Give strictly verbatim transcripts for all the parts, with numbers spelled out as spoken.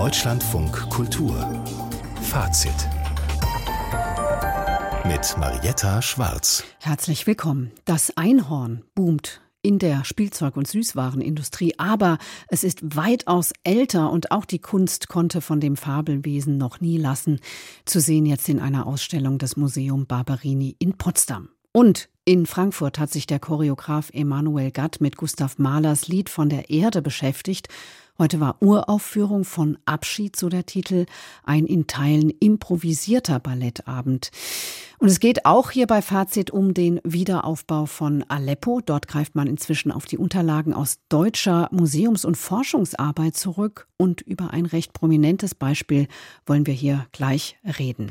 Deutschlandfunk Kultur Fazit mit Marietta Schwarz. Herzlich willkommen. Das Einhorn boomt in der Spielzeug- und Süßwarenindustrie, aber es ist weitaus älter und auch die Kunst konnte von dem Fabelwesen noch nie lassen. Zu sehen jetzt in einer Ausstellung des Museum Barberini in Potsdam. Und in Frankfurt hat sich der Choreograf Emanuel Gatt mit Gustav Mahlers Lied von der Erde beschäftigt. Heute war Uraufführung von Abschied, so der Titel, ein in Teilen improvisierter Ballettabend. Und es geht auch hier bei Fazit um den Wiederaufbau von Aleppo. Dort greift man inzwischen auf die Unterlagen aus deutscher Museums- und Forschungsarbeit zurück. Und über ein recht prominentes Beispiel wollen wir hier gleich reden.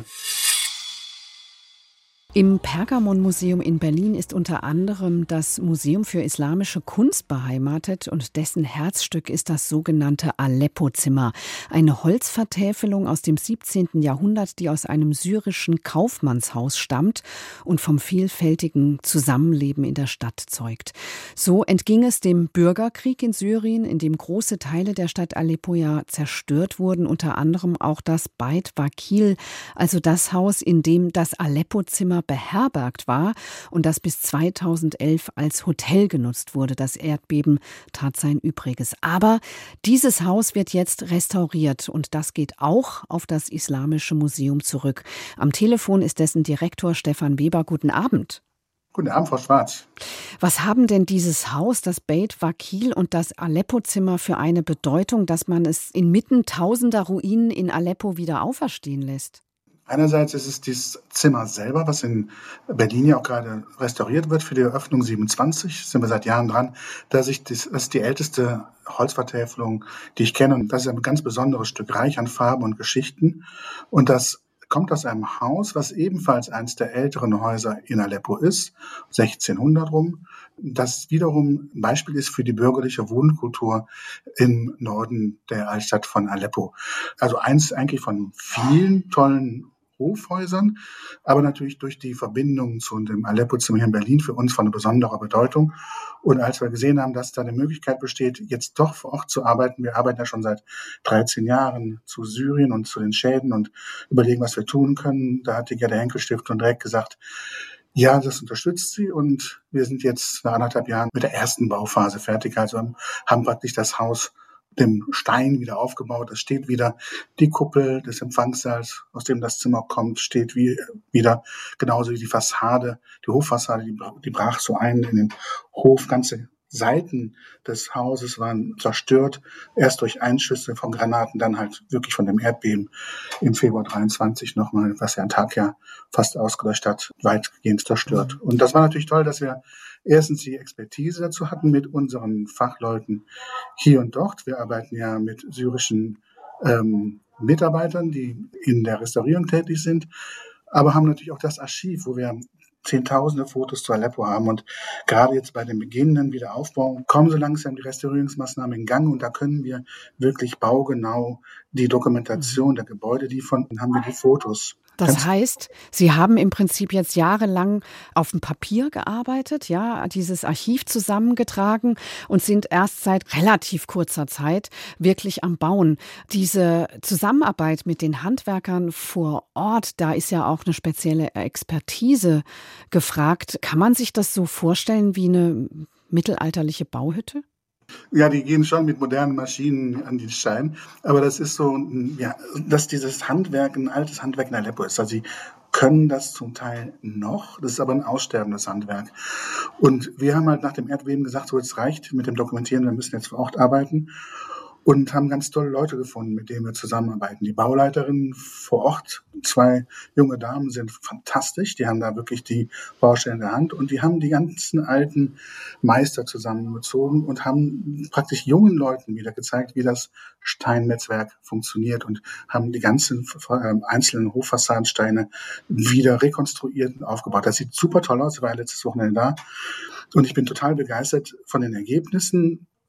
Im Pergamon-Museum in Berlin ist unter anderem das Museum für islamische Kunst beheimatet und dessen Herzstück ist das sogenannte Aleppo-Zimmer. Eine Holzvertäfelung aus dem siebzehnten Jahrhundert, die aus einem syrischen Kaufmannshaus stammt und vom vielfältigen Zusammenleben in der Stadt zeugt. So entging es dem Bürgerkrieg in Syrien, in dem große Teile der Stadt Aleppo ja zerstört wurden, unter anderem auch das Beit Wakil, also das Haus, in dem das Aleppo-Zimmer beherbergt war und das bis zweitausendelf als Hotel genutzt wurde. Das Erdbeben tat sein Übriges. Aber dieses Haus wird jetzt restauriert und das geht auch auf das Islamische Museum zurück. Am Telefon ist dessen Direktor Stefan Weber. Guten Abend. Guten Abend, Frau Schwarz. Was haben denn dieses Haus, das Beit Wakil und das Aleppo-Zimmer für eine Bedeutung, dass man es inmitten tausender Ruinen in Aleppo wieder auferstehen lässt? Einerseits ist es dieses Zimmer selber, was in Berlin ja auch gerade restauriert wird für die Eröffnung siebenundzwanzig. Sind wir seit Jahren dran. Das ist, das ist die älteste Holzvertäfelung, die ich kenne. Und das ist ein ganz besonderes Stück, reich an Farben und Geschichten. Und das kommt aus einem Haus, was ebenfalls eines der älteren Häuser in Aleppo ist, sechzehnhundert rum. Das wiederum ein Beispiel ist für die bürgerliche Wohnkultur im Norden der Altstadt von Aleppo. Also eins eigentlich von vielen tollen Hofhäusern, aber natürlich durch die Verbindung zu dem Aleppo-Zimmer hier in Berlin für uns von besonderer Bedeutung. Und als wir gesehen haben, dass da eine Möglichkeit besteht, jetzt doch vor Ort zu arbeiten, wir arbeiten ja schon seit dreizehn Jahren zu Syrien und zu den Schäden und überlegen, was wir tun können, da hat die Gerda-Henkel-Stiftung direkt gesagt, ja, das unterstützt sie und wir sind jetzt nach anderthalb Jahren mit der ersten Bauphase fertig, also haben praktisch das Haus dem Stein wieder aufgebaut. Es steht wieder die Kuppel des Empfangssaals, aus dem das Zimmer kommt, steht wie, wieder, genauso wie die Fassade, die Hoffassade, die, die brach so ein in den Hof. Ganze Seiten des Hauses waren zerstört, erst durch Einschüsse von Granaten, dann halt wirklich von dem Erdbeben im Februar dreiundzwanzig nochmal, was ja ein Tag ja fast ausgelöscht hat, weitgehend zerstört. Und das war natürlich toll, dass wir erstens die Expertise dazu hatten mit unseren Fachleuten hier und dort. Wir arbeiten ja mit syrischen ähm, Mitarbeitern, die in der Restaurierung tätig sind, aber haben natürlich auch das Archiv, wo wir zehntausende Fotos zu Aleppo haben. Und gerade jetzt bei dem beginnenden Wiederaufbau kommen so langsam die Restaurierungsmaßnahmen in Gang und da können wir wirklich baugenau die Dokumentation der Gebäude liefern und haben wir die Fotos. Das heißt, Sie haben im Prinzip jetzt jahrelang auf dem Papier gearbeitet, ja, dieses Archiv zusammengetragen und sind erst seit relativ kurzer Zeit wirklich am Bauen. Diese Zusammenarbeit mit den Handwerkern vor Ort, da ist ja auch eine spezielle Expertise gefragt. Kann man sich das so vorstellen wie eine mittelalterliche Bauhütte? Ja, die gehen schon mit modernen Maschinen an den Stein. Aber das ist so, ja, dass dieses Handwerk ein altes Handwerk in Aleppo ist. Also sie können das zum Teil noch. Das ist aber ein aussterbendes Handwerk. Und wir haben halt nach dem Erdbeben gesagt, so jetzt reicht mit dem Dokumentieren, wir müssen jetzt vor Ort arbeiten. Und haben ganz tolle Leute gefunden, mit denen wir zusammenarbeiten. Die Bauleiterin vor Ort, zwei junge Damen, sind fantastisch. Die haben da wirklich die Baustelle in der Hand. Und die haben die ganzen alten Meister zusammengezogen und haben praktisch jungen Leuten wieder gezeigt, wie das Steinmetzwerk funktioniert und haben die ganzen einzelnen Hochfassadensteine wieder rekonstruiert und aufgebaut. Das sieht super toll aus. Ich war letztes Wochenende da. Und ich bin total begeistert von den Ergebnissen.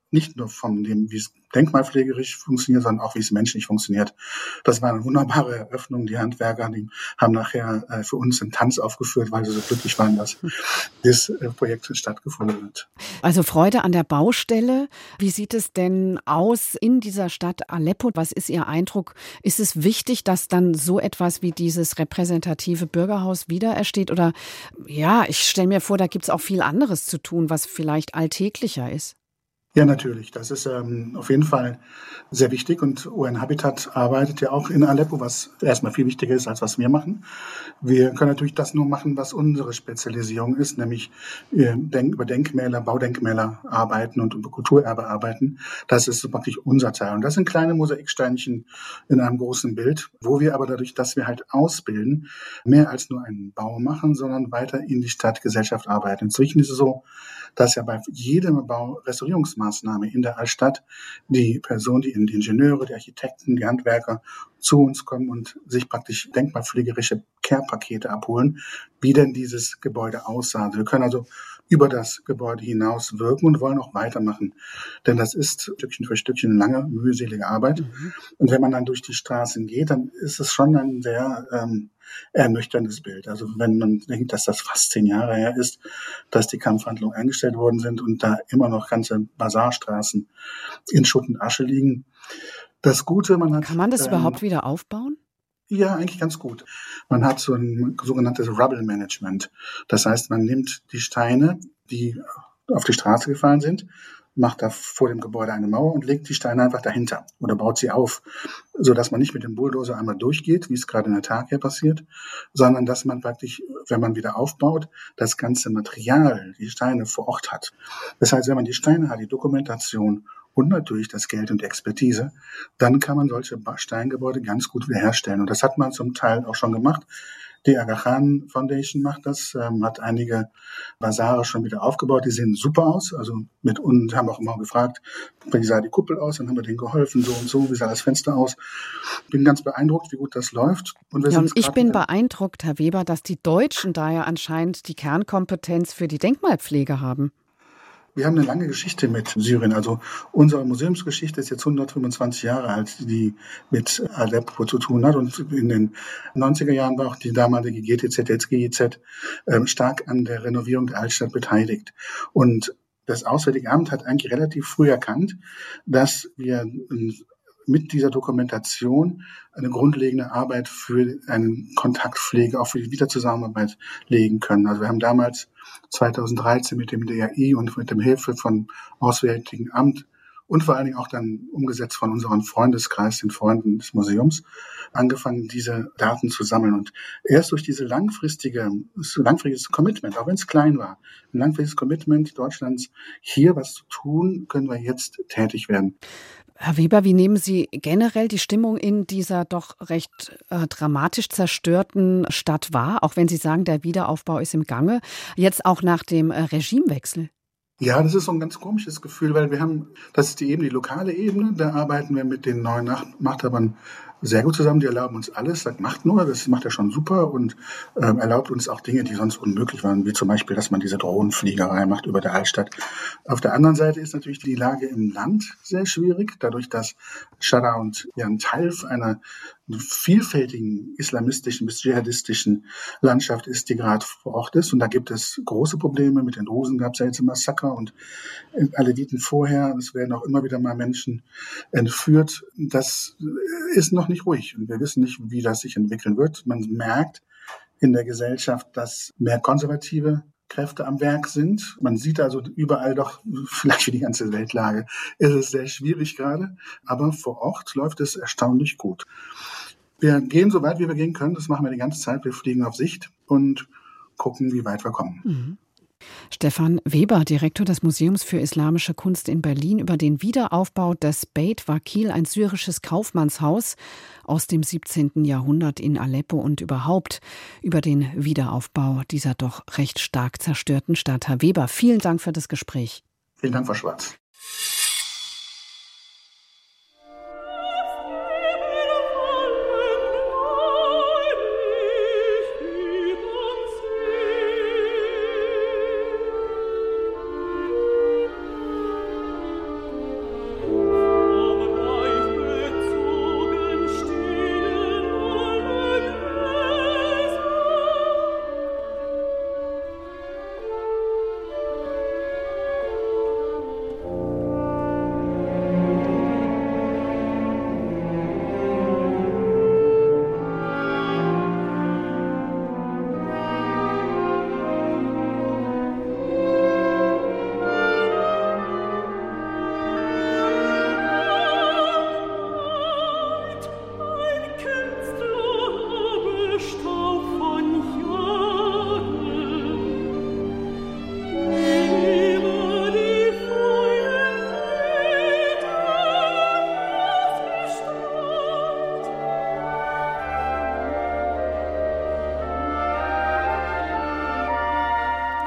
nicht nur von dem, wie es denkmalpflegerisch funktioniert, sondern auch, wie es menschlich funktioniert. Das war eine wunderbare Eröffnung. Die Handwerker, die haben nachher äh, für uns einen Tanz aufgeführt, weil sie so glücklich waren, dass das äh, Projekt stattgefunden hat. Also Freude an der Baustelle. Wie sieht es denn aus in dieser Stadt Aleppo? Was ist Ihr Eindruck? Ist es wichtig, dass dann so etwas wie dieses repräsentative Bürgerhaus wiederersteht? Oder ja, ich stelle mir vor, da gibt es auch viel anderes zu tun, was vielleicht alltäglicher ist. Ja, natürlich. Das ist ähm, auf jeden Fall sehr wichtig und U N Habitat arbeitet ja auch in Aleppo, was erstmal viel wichtiger ist, als was wir machen. Wir können natürlich das nur machen, was unsere Spezialisierung ist, nämlich äh, Denk- über Denkmäler, Baudenkmäler arbeiten und über Kulturerbe arbeiten. Das ist so praktisch unser Teil. Und das sind kleine Mosaiksteinchen in einem großen Bild, wo wir aber dadurch, dass wir halt ausbilden, mehr als nur einen Bau machen, sondern weiter in die Stadtgesellschaft arbeiten. Inzwischen ist es so, dass ja bei jedem Bau Restaurierungsmaßnahme in der Altstadt die Personen, die Ingenieure, die Architekten, die Handwerker zu uns kommen und sich praktisch denkmalpflegerische Care-Pakete abholen, wie denn dieses Gebäude aussah. Wir können also über das Gebäude hinaus wirken und wollen auch weitermachen. Denn das ist Stückchen für Stückchen eine lange, mühselige Arbeit. Mhm. Und wenn man dann durch die Straßen geht, dann ist es schon ein sehr ähm, ernüchterndes Bild. Also wenn man denkt, dass das fast zehn Jahre her ist, dass die Kampfhandlungen eingestellt worden sind und da immer noch ganze Basarstraßen in Schutt und Asche liegen. Das Gute, man hat... Kann man das ähm, überhaupt wieder aufbauen? Ja, eigentlich ganz gut. Man hat so ein sogenanntes Rubble Management. Das heißt, man nimmt die Steine, die auf die Straße gefallen sind, macht da vor dem Gebäude eine Mauer und legt die Steine einfach dahinter oder baut sie auf, sodass man nicht mit dem Bulldozer einmal durchgeht, wie es gerade in der Tag hier passiert, sondern dass man praktisch, wenn man wieder aufbaut, das ganze Material, die Steine vor Ort hat. Das heißt, wenn man die Steine hat, die Dokumentation und natürlich das Geld und die Expertise, dann kann man solche Steingebäude ganz gut wiederherstellen. Und das hat man zum Teil auch schon gemacht. Die Aga Khan Foundation macht das, ähm, hat einige Basare schon wieder aufgebaut. Die sehen super aus. Also mit uns haben auch immer gefragt, wie sah die Kuppel aus? Dann haben wir denen geholfen, so und so, wie sah das Fenster aus? Bin ganz beeindruckt, wie gut das läuft. Und, wir ja, und ich bin beeindruckt, Herr Weber, dass die Deutschen da ja anscheinend die Kernkompetenz für die Denkmalpflege haben. Wir haben eine lange Geschichte mit Syrien. Also unsere Museumsgeschichte ist jetzt hundertfünfundzwanzig Jahre alt, die mit Aleppo zu tun hat. Und in den neunziger Jahren war auch die damalige G T Z, jetzt G I Z, äh, stark an der Renovierung der Altstadt beteiligt. Und das Auswärtige Amt hat eigentlich relativ früh erkannt, dass wir mit dieser Dokumentation eine grundlegende Arbeit für eine Kontaktpflege, auch für die Wiederzusammenarbeit legen können. Also wir haben damals zweitausenddreizehn mit dem D R I und mit der Hilfe von Auswärtigen Amt und vor allen Dingen auch dann umgesetzt von unserem Freundeskreis, den Freunden des Museums, angefangen, diese Daten zu sammeln. Und erst durch diese langfristige, langfristiges Commitment, auch wenn es klein war, ein langfristiges Commitment Deutschlands, hier was zu tun, können wir jetzt tätig werden. Herr Weber, wie nehmen Sie generell die Stimmung in dieser doch recht äh, dramatisch zerstörten Stadt wahr, auch wenn Sie sagen, der Wiederaufbau ist im Gange, jetzt auch nach dem äh, Regimewechsel? Ja, das ist so ein ganz komisches Gefühl, weil wir haben, das ist die Ebene, die lokale Ebene, da arbeiten wir mit den neuen Machthabern sehr gut zusammen, die erlauben uns alles, sagt, macht nur, das macht er schon super und ähm, erlaubt uns auch Dinge, die sonst unmöglich waren, wie zum Beispiel, dass man diese Drohnenfliegerei macht über der Altstadt. Auf der anderen Seite ist natürlich die Lage im Land sehr schwierig, dadurch, dass Sharra und ja ein Teil einer vielfältigen islamistischen bis dschihadistischen Landschaft ist, die gerade vor Ort ist. Und da gibt es große Probleme. Mit den Drusen gab es ja jetzt ein Massaker und Aleviten vorher. Es werden auch immer wieder mal Menschen entführt. Das ist noch nicht ruhig. Und wir wissen nicht, wie das sich entwickeln wird. Man merkt in der Gesellschaft, dass mehr konservative Kräfte am Werk sind. Man sieht also überall doch, vielleicht für die ganze Weltlage, ist es sehr schwierig gerade. Aber vor Ort läuft es erstaunlich gut. Wir gehen so weit, wie wir gehen können. Das machen wir die ganze Zeit. Wir fliegen auf Sicht und gucken, wie weit wir kommen. Mhm. Stefan Weber, Direktor des Museums für Islamische Kunst in Berlin, über den Wiederaufbau des Beit Wakil, ein syrisches Kaufmannshaus aus dem siebzehnten Jahrhundert in Aleppo und überhaupt über den Wiederaufbau dieser doch recht stark zerstörten Stadt. Herr Weber, vielen Dank für das Gespräch. Vielen Dank, Frau Schwarz.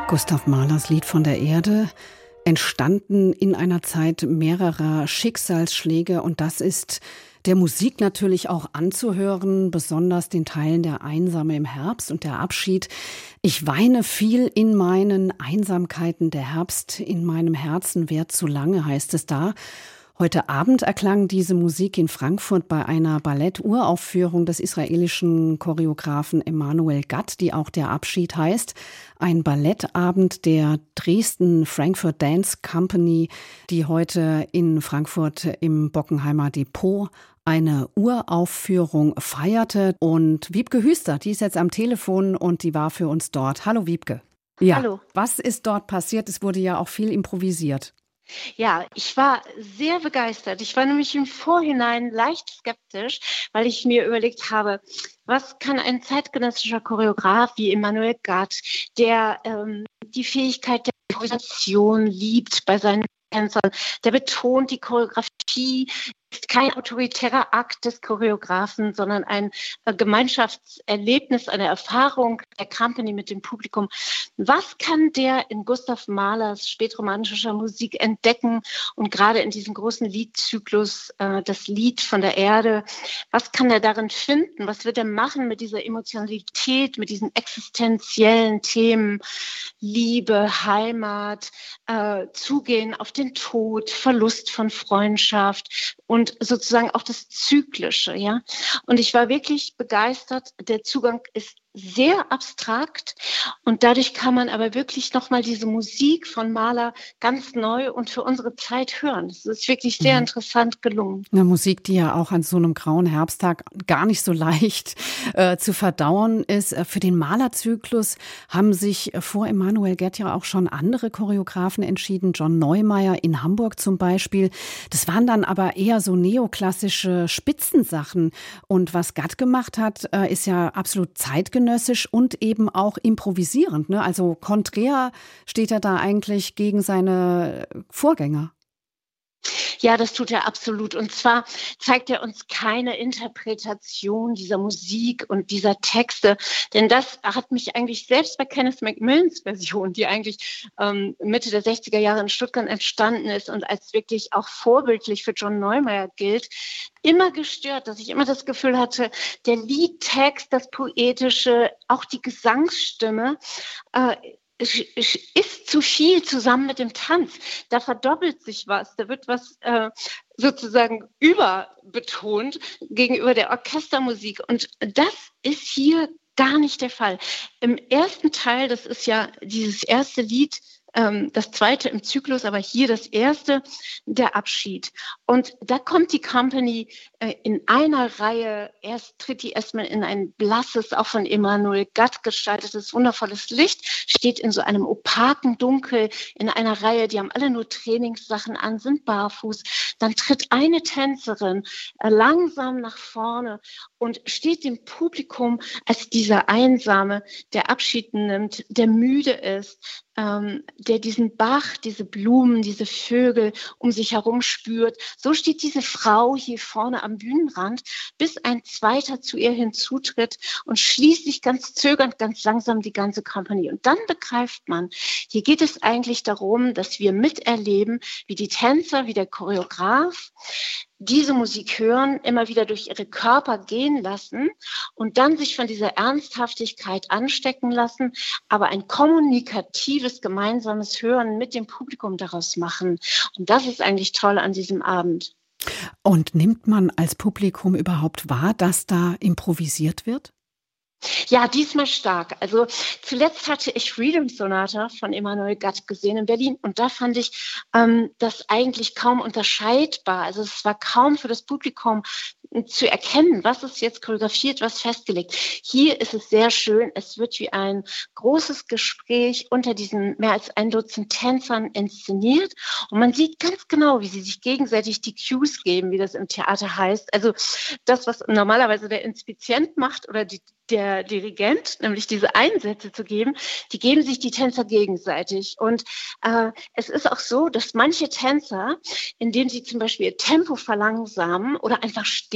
Gustav Mahlers Lied von der Erde, entstanden in einer Zeit mehrerer Schicksalsschläge, und das ist der Musik natürlich auch anzuhören, besonders den Teilen der Einsame im Herbst und der Abschied. Ich weine viel in meinen Einsamkeiten, der Herbst in meinem Herzen währt zu lange, heißt es da. Heute Abend erklang diese Musik in Frankfurt bei einer Ballett-Uraufführung des israelischen Choreografen Emanuel Gat, die auch der Abschied heißt. Ein Ballettabend der Dresden Frankfurt Dance Company, die heute in Frankfurt im Bockenheimer Depot eine Uraufführung feierte. Und Wiebke Hüster, die ist jetzt am Telefon und die war für uns dort. Hallo Wiebke. Ja, hallo. Was ist dort passiert? Es wurde ja auch viel improvisiert. Ja, ich war sehr begeistert. Ich war nämlich im Vorhinein leicht skeptisch, weil ich mir überlegt habe, was kann ein zeitgenössischer Choreograf wie Emanuel Gat, der ähm, die Fähigkeit der Improvisation liebt bei seinen Tänzern, der betont, die Choreografie ist kein autoritärer Akt des Choreografen, sondern ein äh, Gemeinschaftserlebnis, eine Erfahrung der Company mit dem Publikum. Was kann der in Gustav Mahlers spätromantischer Musik entdecken und gerade in diesem großen Liedzyklus, äh, das Lied von der Erde, was kann er darin finden? Was wird er machen mit dieser Emotionalität, mit diesen existenziellen Themen, Liebe, Heimat, äh, Zugehen auf den Tod, Verlust von Freundschaft und Und sozusagen auch das Zyklische, ja. Und ich war wirklich begeistert. Der Zugang ist sehr abstrakt und dadurch kann man aber wirklich nochmal diese Musik von Mahler ganz neu und für unsere Zeit hören. Das ist wirklich sehr mhm. interessant gelungen. Eine Musik, die ja auch an so einem grauen Herbsttag gar nicht so leicht äh, zu verdauen ist. Für den Mahler-Zyklus haben sich vor Emanuel Gat ja auch schon andere Choreografen entschieden. John Neumeier in Hamburg zum Beispiel. Das waren dann aber eher so neoklassische Spitzensachen. Und was Gat gemacht hat, äh, ist ja absolut zeitgenössisch und eben auch improvisierend, ne? Also konträr steht er da eigentlich gegen seine Vorgänger. Ja, das tut er absolut. Und zwar zeigt er uns keine Interpretation dieser Musik und dieser Texte. Denn das hat mich eigentlich selbst bei Kenneth Macmillans Version, die eigentlich ähm, Mitte der sechziger Jahre in Stuttgart entstanden ist und als wirklich auch vorbildlich für John Neumeier gilt, immer gestört, dass ich immer das Gefühl hatte, der Liedtext, das Poetische, auch die Gesangsstimme, äh, ist zu viel zusammen mit dem Tanz. Da verdoppelt sich was, da wird was äh, sozusagen überbetont gegenüber der Orchestermusik. Und das ist hier gar nicht der Fall. Im ersten Teil, das ist ja dieses erste Lied, ähm, das zweite im Zyklus, aber hier das erste, der Abschied. Und da kommt die Company äh, in einer Reihe, erst tritt die erstmal in ein blasses, auch von Emanuel Gat gestaltetes, wundervolles Licht, steht in so einem opaken Dunkel in einer Reihe, die haben alle nur Trainingssachen an, sind barfuß. Dann tritt eine Tänzerin äh, langsam nach vorne und steht dem Publikum als dieser Einsame, der Abschied nimmt, der müde ist, ähm, der diesen Bach, diese Blumen, diese Vögel um sich herum spürt. So steht diese Frau hier vorne am Bühnenrand, bis ein zweiter zu ihr hinzutritt und schließlich ganz zögernd, ganz langsam die ganze Company. Und dann begreift man, hier geht es eigentlich darum, dass wir miterleben, wie die Tänzer, wie der Choreograf diese Musik hören, immer wieder durch ihre Körper gehen lassen und dann sich von dieser Ernsthaftigkeit anstecken lassen, aber ein kommunikatives, gemeinsames Hören mit dem Publikum daraus machen. Und das ist eigentlich toll an diesem Abend. Und nimmt man als Publikum überhaupt wahr, dass da improvisiert wird? Ja, diesmal stark. Also zuletzt hatte ich Freedom Sonata von Emanuel Gat gesehen in Berlin und da fand ich ähm, das eigentlich kaum unterscheidbar. Also es war kaum für das Publikum zu erkennen, was ist jetzt choreografiert, was festgelegt. Hier ist es sehr schön. Es wird wie ein großes Gespräch unter diesen mehr als ein Dutzend Tänzern inszeniert und man sieht ganz genau, wie sie sich gegenseitig die Cues geben, wie das im Theater heißt. Also das, was normalerweise der Inspizient macht oder die der Dirigent, nämlich diese Einsätze zu geben, die geben sich die Tänzer gegenseitig. Und äh, es ist auch so, dass manche Tänzer, indem sie zum Beispiel ihr Tempo verlangsamen oder einfach stehen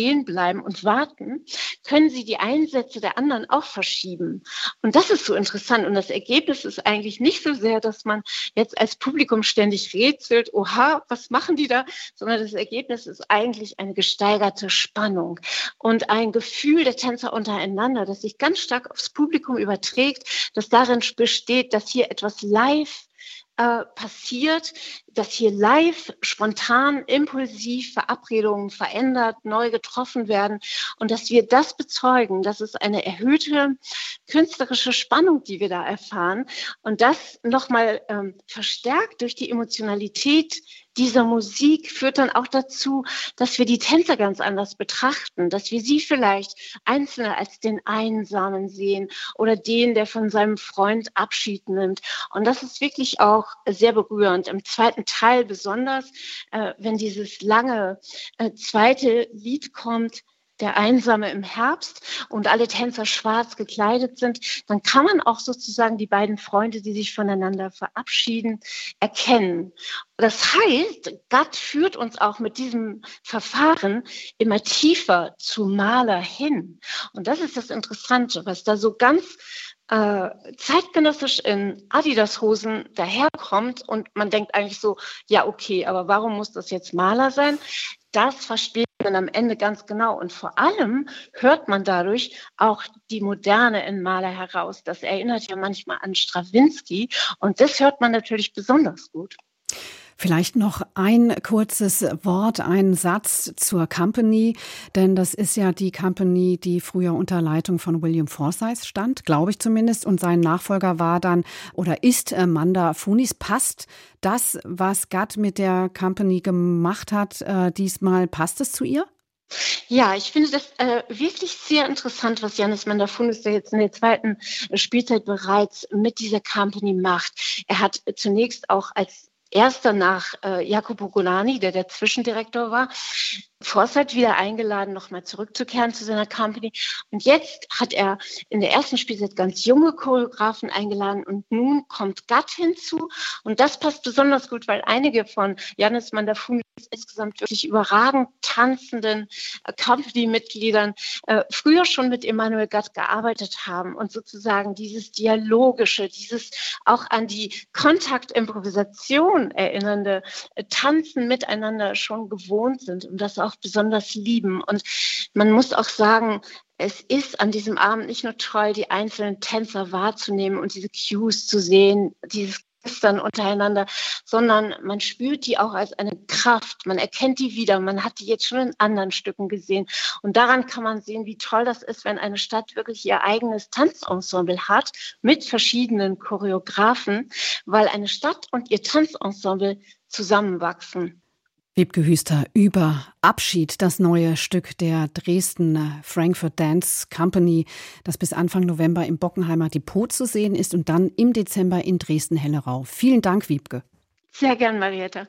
stehen bleiben und warten, können sie die Einsätze der anderen auch verschieben. Und das ist so interessant. Und das Ergebnis ist eigentlich nicht so sehr, dass man jetzt als Publikum ständig rätselt, oha, was machen die da? Sondern das Ergebnis ist eigentlich eine gesteigerte Spannung und ein Gefühl der Tänzer untereinander, das sich ganz stark aufs Publikum überträgt, das darin besteht, dass hier etwas live äh, passiert, dass hier live, spontan, impulsiv Verabredungen verändert, neu getroffen werden und dass wir das bezeugen. Das ist eine erhöhte künstlerische Spannung, die wir da erfahren und das nochmal ähm, verstärkt durch die Emotionalität dieser Musik führt dann auch dazu, dass wir die Tänzer ganz anders betrachten, dass wir sie vielleicht einzelne als den Einsamen sehen oder den, der von seinem Freund Abschied nimmt. Und das ist wirklich auch sehr berührend. Im zweiten Teil besonders, äh, wenn dieses lange äh, zweite Lied kommt, der Einsame im Herbst und alle Tänzer schwarz gekleidet sind, dann kann man auch sozusagen die beiden Freunde, die sich voneinander verabschieden, erkennen. Das heißt, Gott führt uns auch mit diesem Verfahren immer tiefer zum Maler hin. Und das ist das Interessante, was da so ganz äh, zeitgenössisch in Adidas-Hosen daherkommt und man denkt eigentlich so, ja okay, aber warum muss das jetzt Maler sein? Das versteht man am Ende ganz genau. Und vor allem hört man dadurch auch die Moderne in Mahler heraus. Das erinnert ja manchmal an Strawinsky. Und das hört man natürlich besonders gut. Vielleicht noch ein kurzes Wort, ein Satz zur Company, denn das ist ja die Company, die früher unter Leitung von William Forsythe stand, glaube ich zumindest, und sein Nachfolger war dann oder ist Manda Funis. Passt das, was Gad mit der Company gemacht hat, äh, diesmal, passt es zu ihr? Ja, ich finde das äh, wirklich sehr interessant, was Yannis Mandafunis, der jetzt in der zweiten Spielzeit bereits mit dieser Company macht. Er hat zunächst auch als Erster nach äh, Jacopo Golani, der der Zwischendirektor war, Forsythe wieder eingeladen, nochmal zurückzukehren zu seiner Company. Und jetzt hat er in der ersten Spielzeit ganz junge Choreografen eingeladen und nun kommt Gad hinzu. Und das passt besonders gut, weil einige von Yannis Mandafunis insgesamt wirklich überragend tanzenden äh, Company-Mitgliedern äh, früher schon mit Emmanuel Gad gearbeitet haben und sozusagen dieses Dialogische, dieses auch an die Kontaktimprovisation erinnernde äh, Tanzen miteinander schon gewohnt sind und das auch besonders lieben. Und man muss auch sagen, es ist an diesem Abend nicht nur toll, die einzelnen Tänzer wahrzunehmen und diese Cues zu sehen, dieses Gestern untereinander, sondern man spürt die auch als eine Kraft. Man erkennt die wieder. Man hat die jetzt schon in anderen Stücken gesehen. Und daran kann man sehen, wie toll das ist, wenn eine Stadt wirklich ihr eigenes Tanzensemble hat mit verschiedenen Choreografen, weil eine Stadt und ihr Tanzensemble zusammenwachsen. Wiebke Hüster über Abschied, das neue Stück der Dresden Frankfurt Dance Company, das bis Anfang November im Bockenheimer Depot zu sehen ist und dann im Dezember in Dresden-Hellerau. Vielen Dank, Wiebke. Sehr gern, Marietta.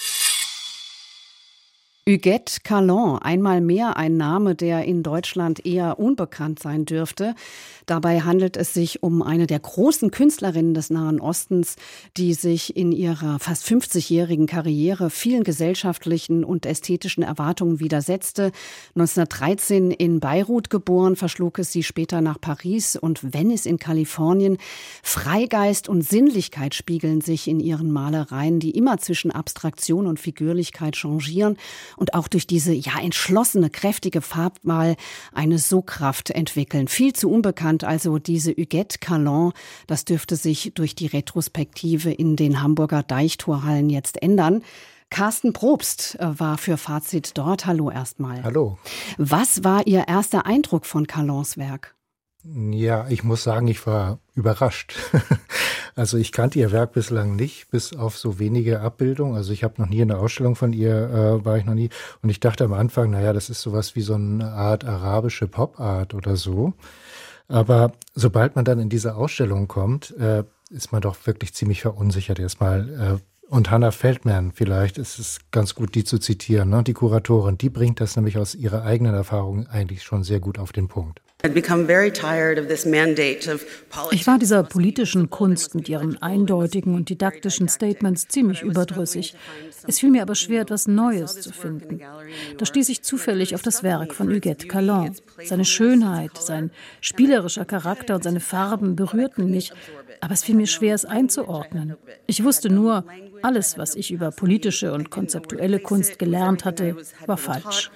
Huguette Calon, einmal mehr ein Name, der in Deutschland eher unbekannt sein dürfte. Dabei handelt es sich um eine der großen Künstlerinnen des Nahen Ostens, die sich in ihrer fast fünfzigjährigen Karriere vielen gesellschaftlichen und ästhetischen Erwartungen widersetzte. neunzehnhundertdreizehn in Beirut geboren, verschlug es sie später nach Paris und Venice in Kalifornien. Freigeist und Sinnlichkeit spiegeln sich in ihren Malereien, die immer zwischen Abstraktion und Figürlichkeit changieren und auch durch diese ja entschlossene, kräftige Farbwahl eine Sogkraft entwickeln. Viel zu unbekannt also diese Huguette Calon. Das dürfte sich durch die Retrospektive in den Hamburger Deichtorhallen jetzt ändern. Carsten Probst war für Fazit dort. Hallo erstmal. Hallo. Was war Ihr erster Eindruck von Calons Werk? Ja, ich muss sagen, ich war überrascht. Also ich kannte ihr Werk bislang nicht, bis auf so wenige Abbildungen. Also ich habe noch nie eine Ausstellung von ihr, äh, war ich noch nie. Und ich dachte am Anfang, naja, das ist sowas wie so eine Art arabische Pop-Art oder so. Aber sobald man dann in diese Ausstellung kommt, äh, ist man doch wirklich ziemlich verunsichert erstmal. Äh, Und Hannah Feldman, vielleicht ist es ganz gut, die zu zitieren, ne? Die Kuratorin, die bringt das nämlich aus ihrer eigenen Erfahrung eigentlich schon sehr gut auf den Punkt. Ich war dieser politischen Kunst mit ihren eindeutigen und didaktischen Statements ziemlich überdrüssig. Es fiel mir aber schwer, etwas Neues zu finden. Da stieß ich zufällig auf das Werk von Huguette Callan. Seine Schönheit, sein spielerischer Charakter und seine Farben berührten mich, aber es fiel mir schwer, es einzuordnen. Ich wusste nur, alles, was ich über politische und konzeptuelle Kunst gelernt hatte, war falsch.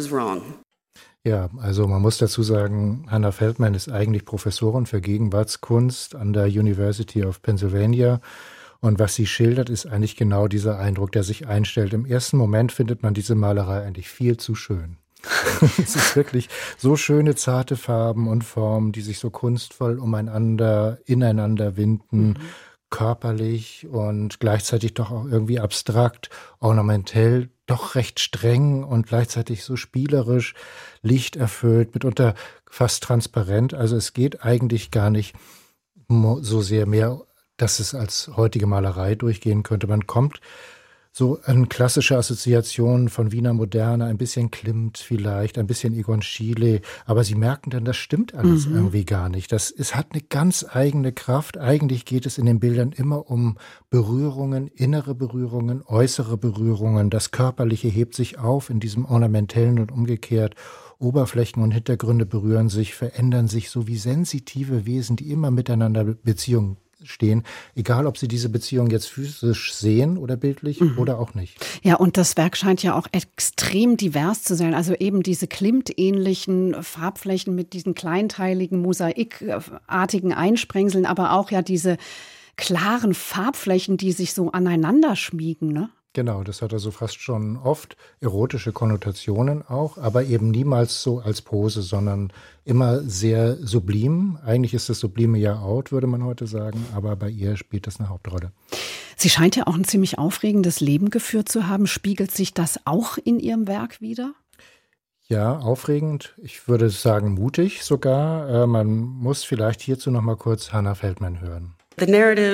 Ja, also man muss dazu sagen, Hannah Feldman ist eigentlich Professorin für Gegenwartskunst an der University of Pennsylvania. Und was sie schildert, ist eigentlich genau dieser Eindruck, der sich einstellt. Im ersten Moment findet man diese Malerei eigentlich viel zu schön. Es ist wirklich so schöne, zarte Farben und Formen, die sich so kunstvoll umeinander, ineinander winden, mhm. körperlich und gleichzeitig doch auch irgendwie abstrakt, ornamentell, doch recht streng und gleichzeitig so spielerisch, lichterfüllt, mitunter fast transparent. Also es geht eigentlich gar nicht so sehr mehr, dass es als heutige Malerei durchgehen könnte. Man kommt so an klassische Assoziationen von Wiener Moderne, ein bisschen Klimt vielleicht, ein bisschen Egon Schiele, aber Sie merken dann, das stimmt alles mhm. irgendwie gar nicht. Das, es hat eine ganz eigene Kraft. Eigentlich geht es in den Bildern immer um Berührungen, innere Berührungen, äußere Berührungen. Das Körperliche hebt sich auf in diesem Ornamentellen und umgekehrt. Oberflächen und Hintergründe berühren sich, verändern sich so wie sensitive Wesen, die immer miteinander Beziehungen stehen, egal ob sie diese Beziehung jetzt physisch sehen oder bildlich mhm. oder auch nicht. Ja, und das Werk scheint ja auch extrem divers zu sein. Also eben diese Klimt-ähnlichen Farbflächen mit diesen kleinteiligen, mosaikartigen Einsprengseln, aber auch ja diese klaren Farbflächen, die sich so aneinander schmiegen, ne? Genau, das hat also fast schon oft erotische Konnotationen auch, aber eben niemals so als Pose, sondern immer sehr sublim. Eigentlich ist das Sublime ja out, würde man heute sagen, aber bei ihr spielt das eine Hauptrolle. Sie scheint ja auch ein ziemlich aufregendes Leben geführt zu haben. Spiegelt sich das auch in Ihrem Werk wider? Ja, aufregend. Ich würde sagen mutig sogar. Äh, man muss vielleicht hierzu noch mal kurz Hannah Feldman hören. Das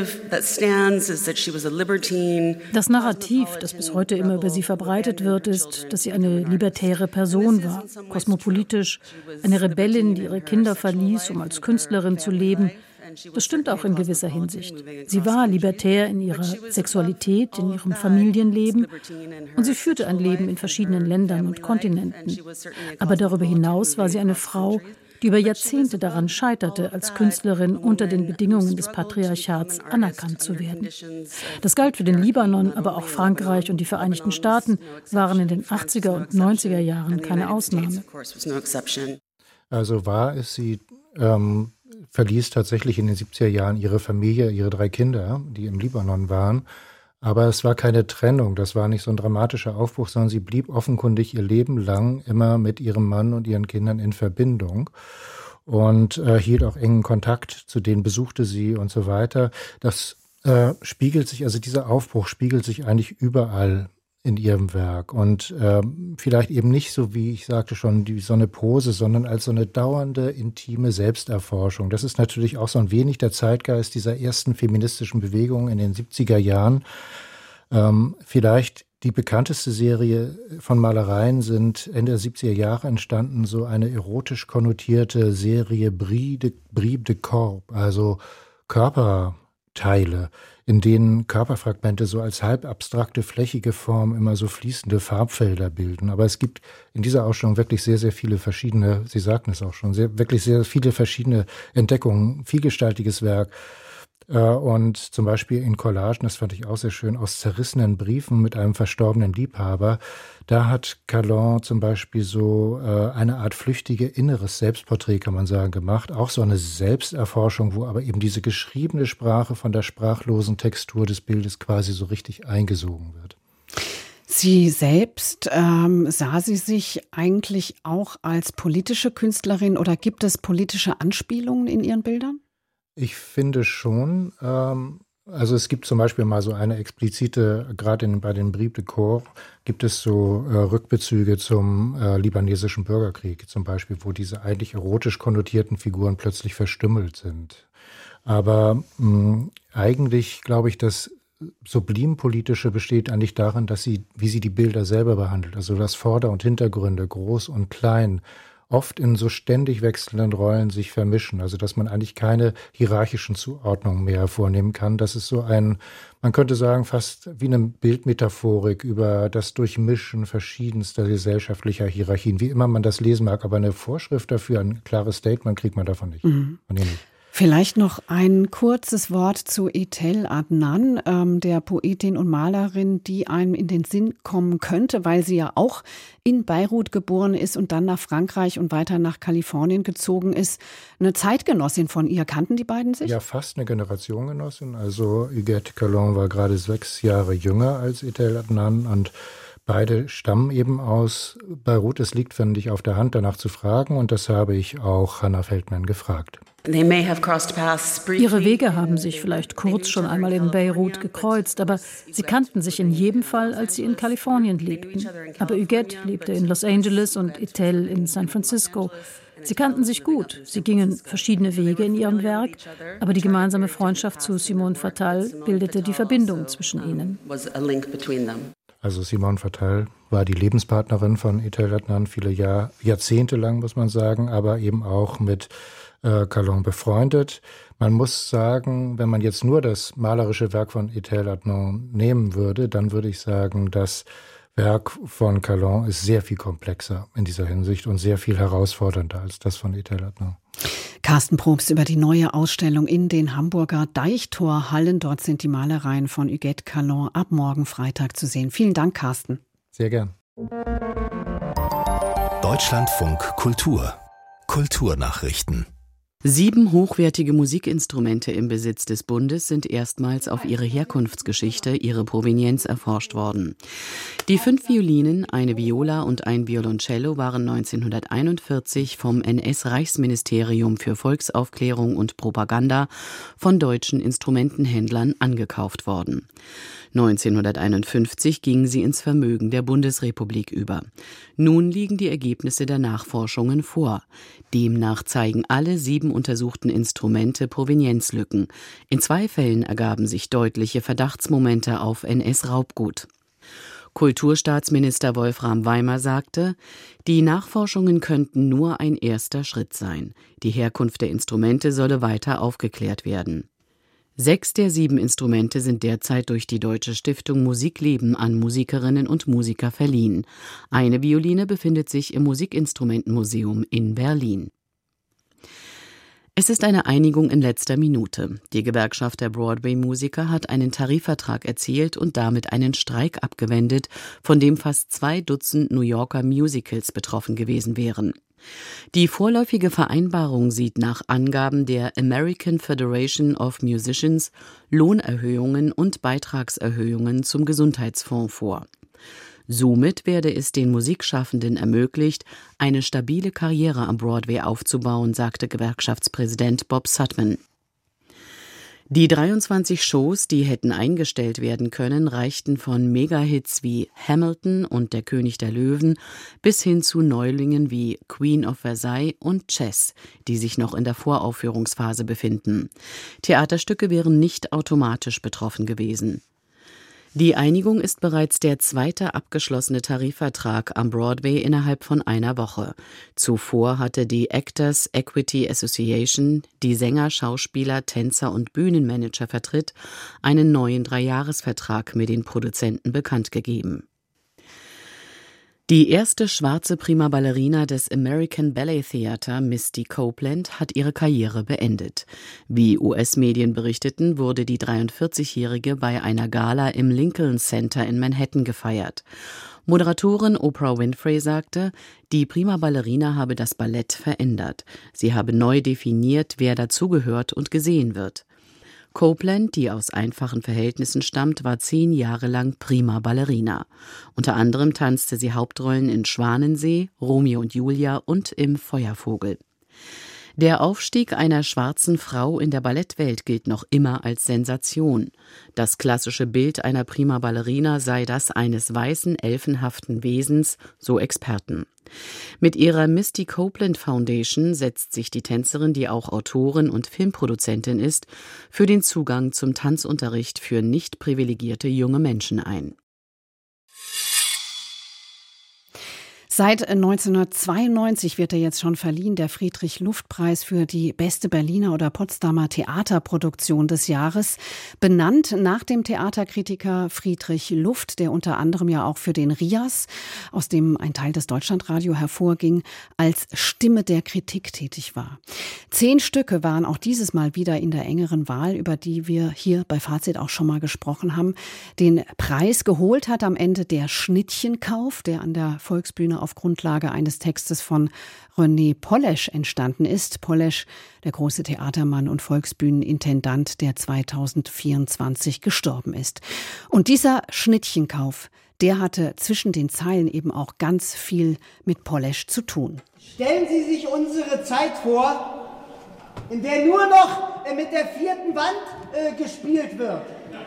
Narrativ, das bis heute immer über sie verbreitet wird, ist, dass sie eine libertäre Person war, kosmopolitisch, eine Rebellin, die ihre Kinder verließ, um als Künstlerin zu leben. Das stimmt auch in gewisser Hinsicht. Sie war libertär in ihrer Sexualität, in ihrem Familienleben und sie führte ein Leben in verschiedenen Ländern und Kontinenten. Aber darüber hinaus war sie eine Frau, die über Jahrzehnte daran scheiterte, als Künstlerin unter den Bedingungen des Patriarchats anerkannt zu werden. Das galt für den Libanon, aber auch Frankreich und die Vereinigten Staaten waren in den achtziger und neunziger Jahren keine Ausnahme. Also war es sie, ähm, verließ tatsächlich in den siebziger Jahren ihre Familie, ihre drei Kinder, die im Libanon waren. Aber es war keine Trennung, das war nicht so ein dramatischer Aufbruch, sondern sie blieb offenkundig ihr Leben lang immer mit ihrem Mann und ihren Kindern in Verbindung und äh, hielt auch engen Kontakt, zu denen besuchte sie und so weiter. Das äh, spiegelt sich, also dieser Aufbruch spiegelt sich eigentlich überall in ihrem Werk und äh, vielleicht eben nicht so, wie ich sagte schon, wie so eine Pose, sondern als so eine dauernde, intime Selbsterforschung. Das ist natürlich auch so ein wenig der Zeitgeist dieser ersten feministischen Bewegung in den siebziger Jahren. Ähm, vielleicht die bekannteste Serie von Malereien sind Ende der siebziger Jahre entstanden, so eine erotisch konnotierte Serie Bris de, Bris de Corps, also Körperteile, in denen Körperfragmente so als halb abstrakte, flächige Form immer so fließende Farbfelder bilden. Aber es gibt in dieser Ausstellung wirklich sehr, sehr viele verschiedene, Sie sagten es auch schon, sehr, wirklich sehr viele verschiedene Entdeckungen, vielgestaltiges Werk. Und zum Beispiel in Collagen, das fand ich auch sehr schön, aus zerrissenen Briefen mit einem verstorbenen Liebhaber. Da hat Callan zum Beispiel so äh, eine Art flüchtige inneres Selbstporträt, kann man sagen, gemacht. Auch so eine Selbsterforschung, wo aber eben diese geschriebene Sprache von der sprachlosen Textur des Bildes quasi so richtig eingesogen wird. Sie selbst, ähm, sah sie sich eigentlich auch als politische Künstlerin oder gibt es politische Anspielungen in ihren Bildern? Ich finde schon, ähm, also es gibt zum Beispiel mal so eine explizite, gerade in, bei den Bris de Corps gibt es so äh, Rückbezüge zum äh, libanesischen Bürgerkrieg zum Beispiel, wo diese eigentlich erotisch konnotierten Figuren plötzlich verstümmelt sind. Aber mh, eigentlich glaube ich, das Sublimpolitische besteht eigentlich darin, dass sie, wie sie die Bilder selber behandelt, also das Vorder- und Hintergründe, groß und klein, oft in so ständig wechselnden Rollen sich vermischen. Also dass man eigentlich keine hierarchischen Zuordnungen mehr vornehmen kann. Das ist so ein, man könnte sagen, fast wie eine Bildmetaphorik über das Durchmischen verschiedenster gesellschaftlicher Hierarchien. Wie immer man das lesen mag, aber eine Vorschrift dafür, ein klares Statement kriegt man davon nicht. Mhm. Von nicht. Vielleicht noch ein kurzes Wort zu Etel Adnan, ähm, der Poetin und Malerin, die einem in den Sinn kommen könnte, weil sie ja auch in Beirut geboren ist und dann nach Frankreich und weiter nach Kalifornien gezogen ist. Eine Zeitgenossin von ihr. Kannten die beiden sich? Ja, fast eine Generationsgenossin. Also Huguette Calon war gerade sechs Jahre jünger als Etel Adnan und beide stammen eben aus Beirut. Es liegt, finde ich, auf der Hand, danach zu fragen. Und das habe ich auch Hannah Feldman gefragt. Ihre Wege haben sich vielleicht kurz schon einmal in Beirut gekreuzt, aber sie kannten sich in jedem Fall, als sie in Kalifornien lebten. Aber Huguette lebte in Los Angeles und Etel in San Francisco. Sie kannten sich gut, sie gingen verschiedene Wege in ihrem Werk, aber die gemeinsame Freundschaft zu Simone Fattal bildete die Verbindung zwischen ihnen. Also Simone Fattal war die Lebenspartnerin von Etel Adnan, viele Jahr, Jahrzehnte lang, muss man sagen, aber eben auch mit äh, Calon befreundet. Man muss sagen, wenn man jetzt nur das malerische Werk von Etel Adnan nehmen würde, dann würde ich sagen, das Werk von Calon ist sehr viel komplexer in dieser Hinsicht und sehr viel herausfordernder als das von Etel Adnan. Carsten Probst über die neue Ausstellung in den Hamburger Deichtorhallen. Dort sind die Malereien von Huguette Calon ab morgen Freitag zu sehen. Vielen Dank, Carsten. Sehr gern. Deutschlandfunk Kultur. Kulturnachrichten. Sieben hochwertige Musikinstrumente im Besitz des Bundes sind erstmals auf ihre Herkunftsgeschichte, ihre Provenienz erforscht worden. Die fünf Violinen, eine Viola und ein Violoncello waren neunzehnhunderteinundvierzig vom N S-Reichsministerium für Volksaufklärung und Propaganda von deutschen Instrumentenhändlern angekauft worden. neunzehnhunderteinundfünfzig gingen sie ins Vermögen der Bundesrepublik über. Nun liegen die Ergebnisse der Nachforschungen vor. Demnach zeigen alle sieben untersuchten Instrumente Provenienzlücken. In zwei Fällen ergaben sich deutliche Verdachtsmomente auf N S-Raubgut. Kulturstaatsminister Wolfram Weimer sagte, die Nachforschungen könnten nur ein erster Schritt sein. Die Herkunft der Instrumente solle weiter aufgeklärt werden. Sechs der sieben Instrumente sind derzeit durch die Deutsche Stiftung Musikleben an Musikerinnen und Musiker verliehen. Eine Violine befindet sich im Musikinstrumentenmuseum in Berlin. Es ist eine Einigung in letzter Minute. Die Gewerkschaft der Broadway-Musiker hat einen Tarifvertrag erzielt und damit einen Streik abgewendet, von dem fast zwei Dutzend New Yorker Musicals betroffen gewesen wären. Die vorläufige Vereinbarung sieht nach Angaben der American Federation of Musicians Lohnerhöhungen und Beitragserhöhungen zum Gesundheitsfonds vor. Somit werde es den Musikschaffenden ermöglicht, eine stabile Karriere am Broadway aufzubauen, sagte Gewerkschaftspräsident Bob Sutton. Die dreiundzwanzig Shows, die hätten eingestellt werden können, reichten von Megahits wie Hamilton und Der König der Löwen bis hin zu Neulingen wie Queen of Versailles und Chess, die sich noch in der Voraufführungsphase befinden. Theaterstücke wären nicht automatisch betroffen gewesen. Die Einigung ist bereits der zweite abgeschlossene Tarifvertrag am Broadway innerhalb von einer Woche. Zuvor hatte die Actors Equity Association, die Sänger, Schauspieler, Tänzer und Bühnenmanager vertritt, einen neuen Dreijahresvertrag mit den Produzenten bekannt gegeben. Die erste schwarze Prima Ballerina des American Ballet Theater, Misty Copeland, hat ihre Karriere beendet. Wie U S-Medien berichteten, wurde die dreiundvierzigjährige bei einer Gala im Lincoln Center in Manhattan gefeiert. Moderatorin Oprah Winfrey sagte, die Prima Ballerina habe das Ballett verändert. Sie habe neu definiert, wer dazugehört und gesehen wird. Copeland, die aus einfachen Verhältnissen stammt, war zehn Jahre lang Prima Ballerina. Unter anderem tanzte sie Hauptrollen in Schwanensee, Romeo und Julia und im Feuervogel. Der Aufstieg einer schwarzen Frau in der Ballettwelt gilt noch immer als Sensation. Das klassische Bild einer Prima Ballerina sei das eines weißen, elfenhaften Wesens, so Experten. Mit ihrer Misty Copeland Foundation setzt sich die Tänzerin, die auch Autorin und Filmproduzentin ist, für den Zugang zum Tanzunterricht für nicht privilegierte junge Menschen ein. Seit neunzehnhundertzweiundneunzig wird er jetzt schon verliehen, der Friedrich-Luft-Preis für die beste Berliner oder Potsdamer Theaterproduktion des Jahres. Benannt nach dem Theaterkritiker Friedrich Luft, der unter anderem ja auch für den Rias, aus dem ein Teil des Deutschlandradio hervorging, als Stimme der Kritik tätig war. Zehn Stücke waren auch dieses Mal wieder in der engeren Wahl, über die wir hier bei Fazit auch schon mal gesprochen haben. Den Preis geholt hat am Ende der Schnittchenkauf, der an der Volksbühne auf Grundlage eines Textes von René Polesch entstanden ist. Polesch, der große Theatermann und Volksbühnenintendant, der zweitausendvierundzwanzig gestorben ist. Und dieser Schnittchenkauf, der hatte zwischen den Zeilen eben auch ganz viel mit Polesch zu tun. Stellen Sie sich unsere Zeit vor, in der nur noch äh, mit der vierten Wand äh, gespielt wird.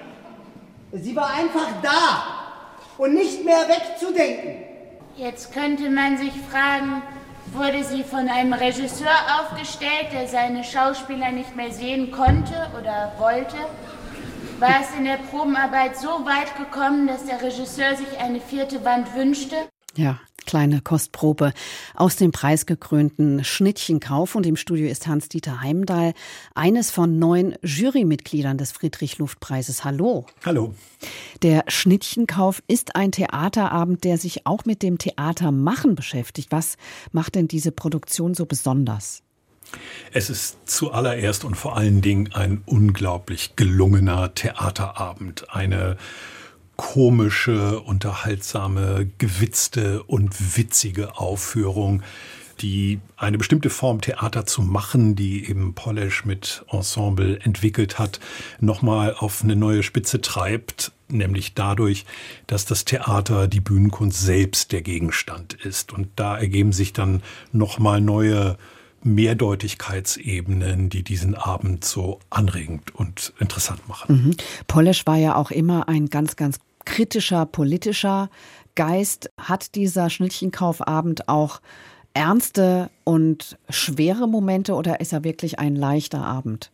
Sie war einfach da und nicht mehr wegzudenken. Jetzt könnte man sich fragen, wurde sie von einem Regisseur aufgestellt, der seine Schauspieler nicht mehr sehen konnte oder wollte? War es in der Probenarbeit so weit gekommen, dass der Regisseur sich eine vierte Wand wünschte? Ja, kleine Kostprobe aus dem preisgekrönten Schnittchenkauf. Und im Studio ist Hans-Dieter Heimdahl, eines von neun Jurymitgliedern des Friedrich-Luft-Preises. Hallo. Hallo. Der Schnittchenkauf ist ein Theaterabend, der sich auch mit dem Theatermachen beschäftigt. Was macht denn diese Produktion so besonders? Es ist zuallererst und vor allen Dingen ein unglaublich gelungener Theaterabend. Eine komische, unterhaltsame, gewitzte und witzige Aufführung, die eine bestimmte Form Theater zu machen, die eben Polesch mit Ensemble entwickelt hat, nochmal auf eine neue Spitze treibt, nämlich dadurch, dass das Theater, die Bühnenkunst selbst der Gegenstand ist. Und da ergeben sich dann nochmal neue Mehrdeutigkeitsebenen, die diesen Abend so anregend und interessant machen. Mhm. Polesch war ja auch immer ein ganz, ganz kritischer, politischer Geist. Hat dieser Schnittchenkaufabend auch ernste und schwere Momente oder ist er wirklich ein leichter Abend?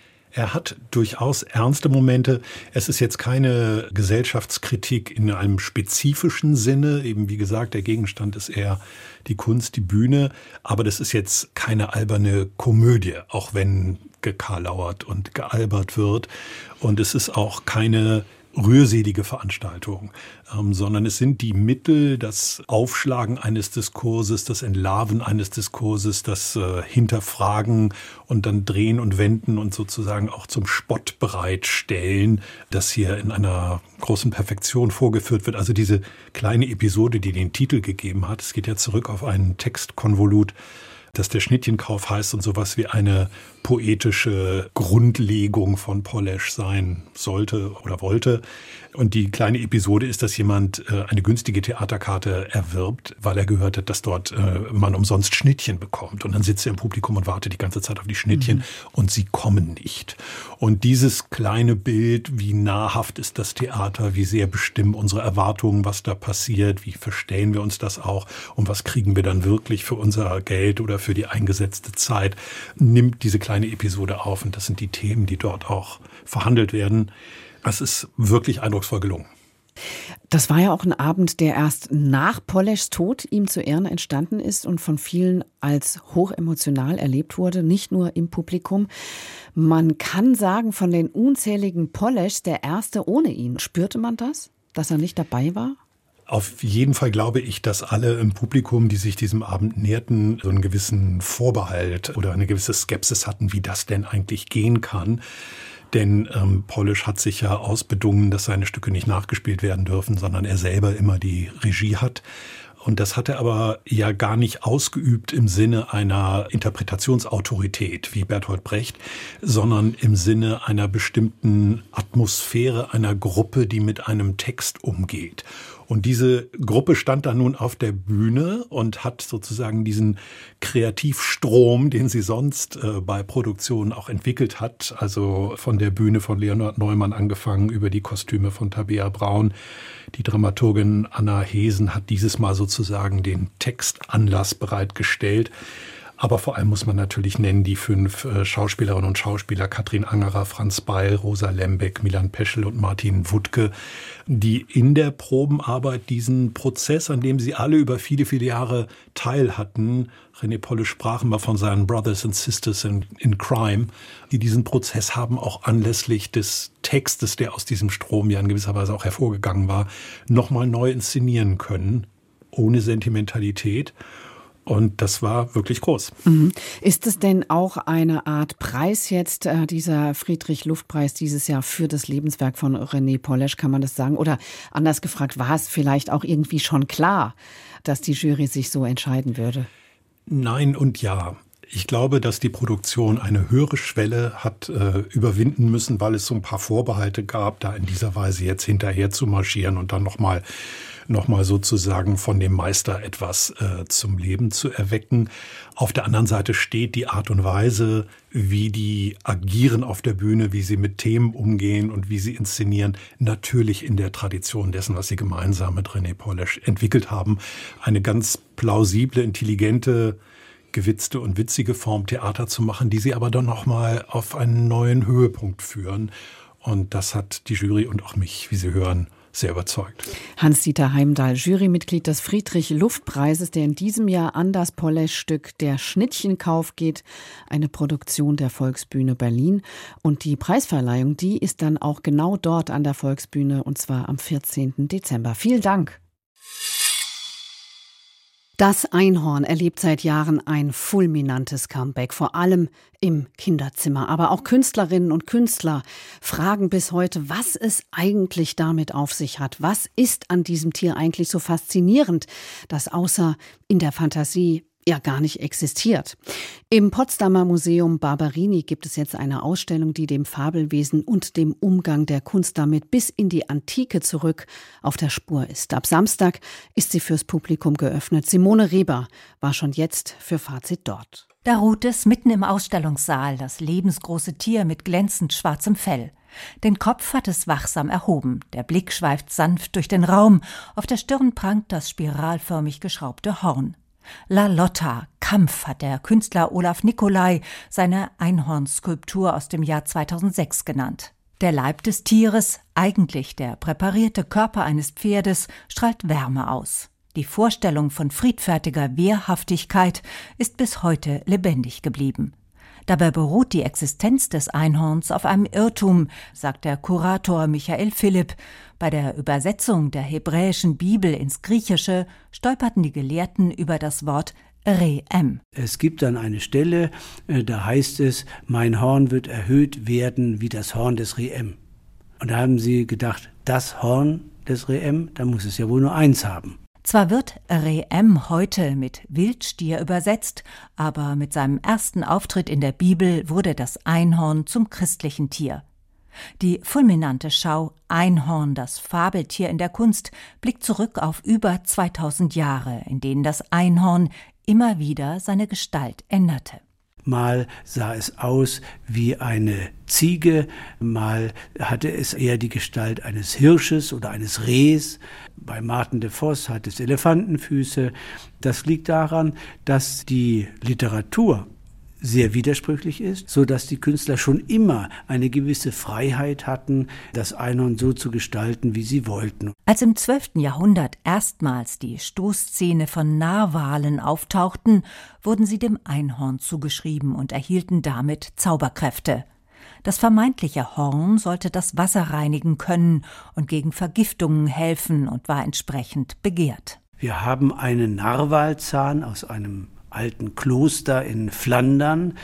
Er hat durchaus ernste Momente. Es ist jetzt keine Gesellschaftskritik in einem spezifischen Sinne. Eben wie gesagt, der Gegenstand ist eher die Kunst, die Bühne. Aber das ist jetzt keine alberne Komödie, auch wenn gekarlauert und gealbert wird. Und es ist auch keine rührselige Veranstaltung, ähm, sondern es sind die Mittel, das Aufschlagen eines Diskurses, das Entlarven eines Diskurses, das äh, Hinterfragen und dann Drehen und Wenden und sozusagen auch zum Spott bereitstellen, das hier in einer großen Perfektion vorgeführt wird. Also diese kleine Episode, die den Titel gegeben hat, es geht ja zurück auf einen Textkonvolut, dass der Schnittchenkauf heißt und sowas wie eine poetische Grundlegung von Polesch sein sollte oder wollte. Und die kleine Episode ist, dass jemand äh, eine günstige Theaterkarte erwirbt, weil er gehört hat, dass dort äh, man umsonst Schnittchen bekommt. Und dann sitzt er im Publikum und wartet die ganze Zeit auf die Schnittchen mhm. und sie kommen nicht. Und dieses kleine Bild, wie nahrhaft ist das Theater, wie sehr bestimmen unsere Erwartungen, was da passiert, wie verstehen wir uns das auch und was kriegen wir dann wirklich für unser Geld oder für die eingesetzte Zeit, nimmt diese kleine Episode auf. Und das sind die Themen, die dort auch verhandelt werden. Es ist wirklich eindrucksvoll gelungen. Das war ja auch ein Abend, der erst nach Poleschs Tod ihm zu Ehren entstanden ist und von vielen als hochemotional erlebt wurde, nicht nur im Publikum. Man kann sagen, von den unzähligen Poleschs der erste ohne ihn. Spürte man das, dass er nicht dabei war? Auf jeden Fall glaube ich, dass alle im Publikum, die sich diesem Abend näherten, so einen gewissen Vorbehalt oder eine gewisse Skepsis hatten, wie das denn eigentlich gehen kann. Denn ähm, Polesch hat sich ja ausbedungen, dass seine Stücke nicht nachgespielt werden dürfen, sondern er selber immer die Regie hat. Und das hat er aber ja gar nicht ausgeübt im Sinne einer Interpretationsautorität wie Bertolt Brecht, sondern im Sinne einer bestimmten Atmosphäre einer Gruppe, die mit einem Text umgeht. Und diese Gruppe stand da nun auf der Bühne und hat sozusagen diesen Kreativstrom, den sie sonst äh, bei Produktionen auch entwickelt hat, also von der Bühne von Leonhard Neumann angefangen über die Kostüme von Tabea Braun. Die Dramaturgin Anna Hesen hat dieses Mal sozusagen den Textanlass bereitgestellt. Aber vor allem muss man natürlich nennen die fünf äh, Schauspielerinnen und Schauspieler, Katrin Angerer, Franz Beil, Rosa Lembeck, Milan Peschel und Martin Wuttke, die in der Probenarbeit diesen Prozess, an dem sie alle über viele, viele Jahre teil hatten, René Polle sprach immer von seinen Brothers and Sisters in, in Crime, die diesen Prozess haben auch anlässlich des Textes, der aus diesem Strom ja in gewisser Weise auch hervorgegangen war, nochmal neu inszenieren können, ohne Sentimentalität. Und das war wirklich groß. Mhm. Ist es denn auch eine Art Preis jetzt, äh, dieser Friedrich-Luft-Preis dieses Jahr für das Lebenswerk von René Pollesch, kann man das sagen? Oder anders gefragt, war es vielleicht auch irgendwie schon klar, dass die Jury sich so entscheiden würde? Nein und ja. Ich glaube, dass die Produktion eine höhere Schwelle hat äh, überwinden müssen, weil es so ein paar Vorbehalte gab, da in dieser Weise jetzt hinterher zu marschieren und dann nochmal noch mal sozusagen von dem Meister etwas äh, zum Leben zu erwecken. Auf der anderen Seite steht die Art und Weise, wie die agieren auf der Bühne, wie sie mit Themen umgehen und wie sie inszenieren, natürlich in der Tradition dessen, was sie gemeinsam mit René Pollesch entwickelt haben. Eine ganz plausible, intelligente, gewitzte und witzige Form Theater zu machen, die sie aber dann noch mal auf einen neuen Höhepunkt führen. Und das hat die Jury und auch mich, wie Sie hören, sehr überzeugt. Hans-Dieter Heimdahl, Jurymitglied des Friedrich-Luft-Preises, der in diesem Jahr an das Pollesch-Stück Der Schnittchenkauf geht, eine Produktion der Volksbühne Berlin. Und die Preisverleihung, die ist dann auch genau dort an der Volksbühne, und zwar am vierzehnten Dezember. Vielen Dank. Das Einhorn erlebt seit Jahren ein fulminantes Comeback, vor allem im Kinderzimmer. Aber auch Künstlerinnen und Künstler fragen bis heute, was es eigentlich damit auf sich hat. Was ist an diesem Tier eigentlich so faszinierend, das außer in der Fantasie ja gar nicht existiert. Im Potsdamer Museum Barberini gibt es jetzt eine Ausstellung, die dem Fabelwesen und dem Umgang der Kunst damit bis in die Antike zurück auf der Spur ist. Ab Samstag ist sie fürs Publikum geöffnet. Simone Reber war schon jetzt für Fazit dort. Da ruht es mitten im Ausstellungssaal, das lebensgroße Tier mit glänzend schwarzem Fell. Den Kopf hat es wachsam erhoben, der Blick schweift sanft durch den Raum, auf der Stirn prangt das spiralförmig geschraubte Horn. La Lotta, Kampf, hat der Künstler Olaf Nicolai seine Einhornskulptur aus dem Jahr zweitausendsechs genannt. Der Leib des Tieres, eigentlich der präparierte Körper eines Pferdes, strahlt Wärme aus. Die Vorstellung von friedfertiger Wehrhaftigkeit ist bis heute lebendig geblieben. Dabei beruht die Existenz des Einhorns auf einem Irrtum, sagt der Kurator Michael Philipp. Bei der Übersetzung der hebräischen Bibel ins Griechische stolperten die Gelehrten über das Wort Re'em. Es gibt dann eine Stelle, da heißt es, mein Horn wird erhöht werden wie das Horn des Re'em. Und da haben sie gedacht, das Horn des Re'em, da muss es ja wohl nur eins haben. Zwar wird Re'em heute mit Wildstier übersetzt, aber mit seinem ersten Auftritt in der Bibel wurde das Einhorn zum christlichen Tier. Die fulminante Schau Einhorn, das Fabeltier in der Kunst, blickt zurück auf über zweitausend Jahre, in denen das Einhorn immer wieder seine Gestalt änderte. Mal sah es aus wie eine Ziege, mal hatte es eher die Gestalt eines Hirsches oder eines Rehs. Bei Martin de Vos hat es Elefantenfüße. Das liegt daran, dass die Literatur sehr widersprüchlich ist, so dass die Künstler schon immer eine gewisse Freiheit hatten, das Einhorn so zu gestalten, wie sie wollten. Als im zwölften Jahrhundert erstmals die Stoßzähne von Narwalen auftauchten, wurden sie dem Einhorn zugeschrieben und erhielten damit Zauberkräfte. Das vermeintliche Horn sollte das Wasser reinigen können und gegen Vergiftungen helfen und war entsprechend begehrt. Wir haben einen Narwalzahn aus einem alten Kloster in Flandern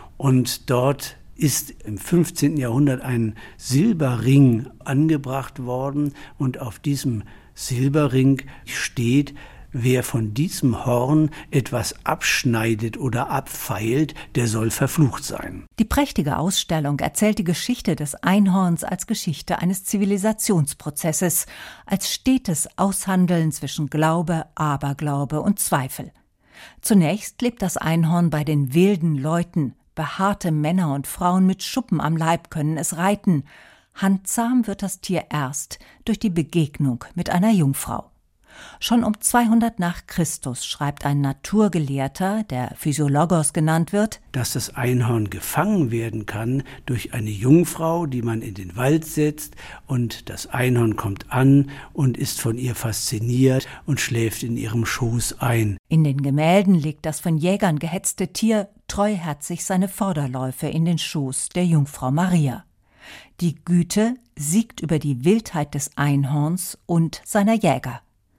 und dort ist im fünfzehnten Jahrhundert ein Silberring angebracht worden und auf diesem Silberring steht, wer von diesem Horn etwas abschneidet oder abfeilt, der soll verflucht sein. Die prächtige Ausstellung erzählt die Geschichte des Einhorns als Geschichte eines Zivilisationsprozesses, als stetes Aushandeln zwischen Glaube, Aberglaube und Zweifel. Zunächst lebt das Einhorn bei den wilden Leuten. Behaarte Männer und Frauen mit Schuppen am Leib können es reiten. Handzahm wird das Tier erst durch die Begegnung mit einer Jungfrau. Schon um zweihundert nach Christus schreibt ein Naturgelehrter, der Physiologos genannt wird, dass das Einhorn gefangen werden kann durch eine Jungfrau, die man in den Wald setzt, und das Einhorn kommt an und ist von ihr fasziniert und schläft in ihrem Schoß ein. In den Gemälden legt das von Jägern gehetzte Tier treuherzig seine Vorderläufe in den Schoß der Jungfrau Maria. Die Güte siegt über die Wildheit des Einhorns und seiner Jäger.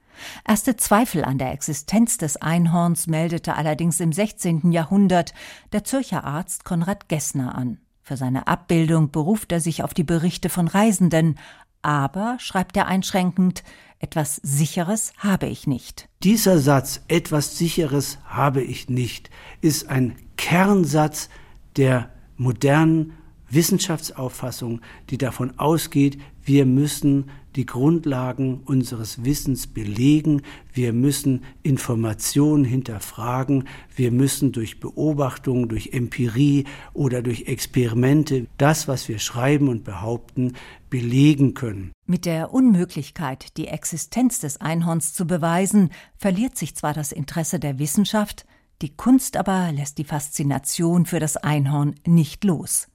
Erste Zweifel an der Existenz des Einhorns meldete allerdings im sechzehnten Jahrhundert der Zürcher Arzt Konrad Gessner an. Für seine Abbildung beruft er sich auf die Berichte von Reisenden, aber, schreibt er einschränkend, etwas Sicheres habe ich nicht. Dieser Satz, etwas Sicheres habe ich nicht, ist ein Kernsatz der modernen Wissenschaftsauffassung, die davon ausgeht, wir müssen die Grundlagen unseres Wissens belegen, wir müssen Informationen hinterfragen, wir müssen durch Beobachtung, durch Empirie oder durch Experimente das, was wir schreiben und behaupten, belegen können. Mit der Unmöglichkeit, die Existenz des Einhorns zu beweisen, verliert sich zwar das Interesse der Wissenschaft, die Kunst aber lässt die Faszination für das Einhorn nicht los.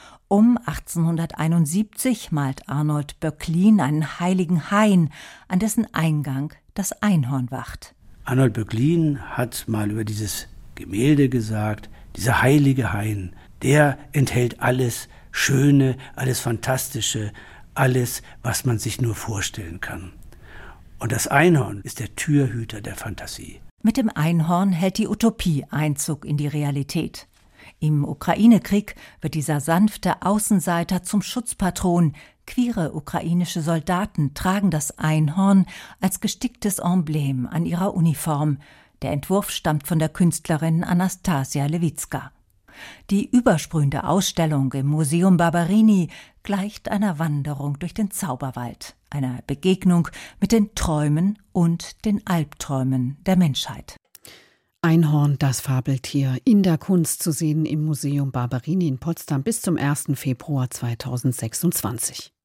Um achtzehnhunderteinundsiebzig malt Arnold Böcklin einen heiligen Hain, an dessen Eingang das Einhorn wacht. Arnold Böcklin hat mal über dieses Gemälde gesagt, dieser heilige Hain, der enthält alles Schöne, alles Fantastische, alles, was man sich nur vorstellen kann. Und das Einhorn ist der Türhüter der Fantasie. Mit dem Einhorn hält die Utopie Einzug in die Realität. Im Ukraine-Krieg wird dieser sanfte Außenseiter zum Schutzpatron. Queere ukrainische Soldaten tragen das Einhorn als gesticktes Emblem an ihrer Uniform. Der Entwurf stammt von der Künstlerin Anastasia Lewicka. Die übersprühende Ausstellung im Museum Barberini gleicht einer Wanderung durch den Zauberwald, einer Begegnung mit den Träumen und den Albträumen der Menschheit. Einhorn, das Fabeltier, in der Kunst zu sehen im Museum Barberini in Potsdam bis zum ersten Februar zweitausendsechsundzwanzig.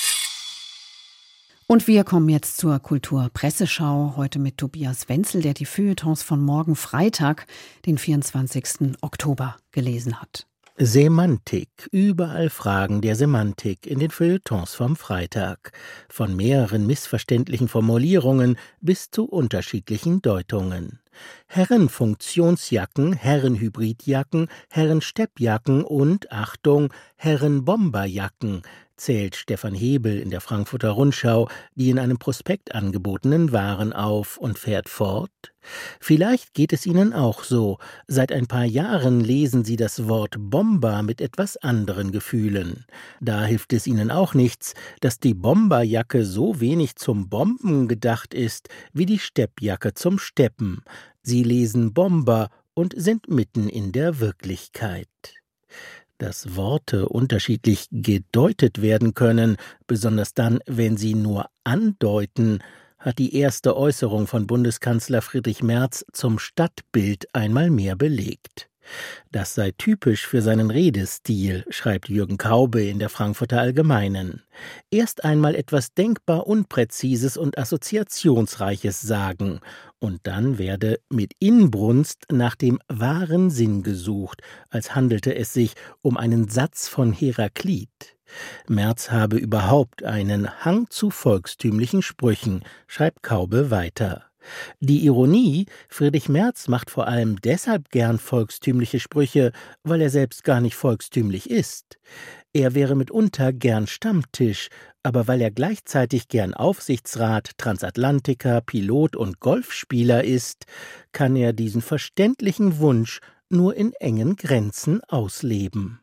Und wir kommen jetzt zur Kulturpresseschau, heute mit Tobias Wenzel, der die Feuilletons von morgen Freitag, den vierundzwanzigsten Oktober, gelesen hat. Semantik. Überall Fragen der Semantik in den Feuilletons vom Freitag. Von mehreren missverständlichen Formulierungen bis zu unterschiedlichen Deutungen. Herrenfunktionsjacken, Herrenhybridjacken, Herrensteppjacken und, Achtung, Herrenbomberjacken, zählt Stefan Hebel in der Frankfurter Rundschau die in einem Prospekt angebotenen Waren auf und fährt fort: Vielleicht geht es Ihnen auch so. Seit ein paar Jahren lesen Sie das Wort Bomber mit etwas anderen Gefühlen. Da hilft es Ihnen auch nichts, dass die Bomberjacke so wenig zum Bomben gedacht ist, wie die Steppjacke zum Steppen. Sie lesen Bomber und sind mitten in der Wirklichkeit. Dass Worte unterschiedlich gedeutet werden können, besonders dann, wenn sie nur andeuten, hat die erste Äußerung von Bundeskanzler Friedrich Merz zum Stadtbild einmal mehr belegt. Das sei typisch für seinen Redestil, schreibt Jürgen Kaube in der Frankfurter Allgemeinen. Erst einmal etwas denkbar Unpräzises und Assoziationsreiches sagen, und dann werde mit Inbrunst nach dem wahren Sinn gesucht, als handelte es sich um einen Satz von Heraklit. Merz habe überhaupt einen Hang zu volkstümlichen Sprüchen, schreibt Kaube weiter. Die Ironie: Friedrich Merz macht vor allem deshalb gern volkstümliche Sprüche, weil er selbst gar nicht volkstümlich ist. Er wäre mitunter gern Stammtisch, aber weil er gleichzeitig gern Aufsichtsrat, Transatlantiker, Pilot und Golfspieler ist, kann er diesen verständlichen Wunsch nur in engen Grenzen ausleben.